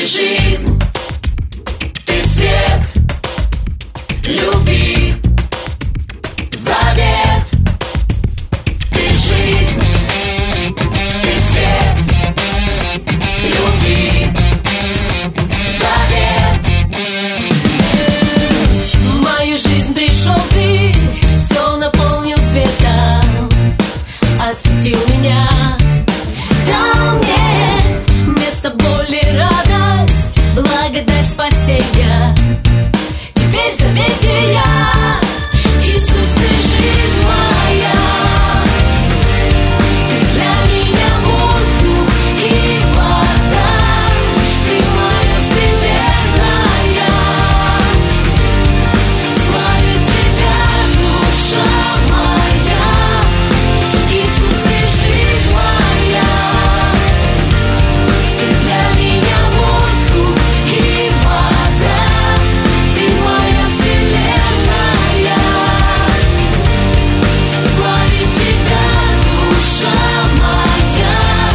жизнь, ты свет любви, завет. Ты жизнь, ты свет любви, завет. В мою жизнь пришел ты, все наполнил светом, осветил меня, дал мне вместо боли радость, благодать спасения. Теперь в завете я, Иисус, ты жизнь моя. Ты для меня воздух и вода, ты моя вселенная. Славит тебя душа моя. Иисус, ты жизнь моя. Ты для меня воздух и вода, ты моя вселенная. Славит тебя душа моя.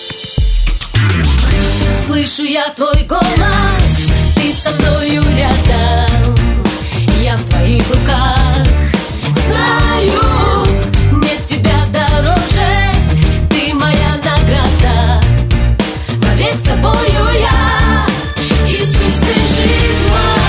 Слышу я твой голос, ты со мною рядом, я в твоих руках. Знаю, нет тебя дороже, ты моя награда. Вовек с тобою я, Иисус, ты жизнь моя.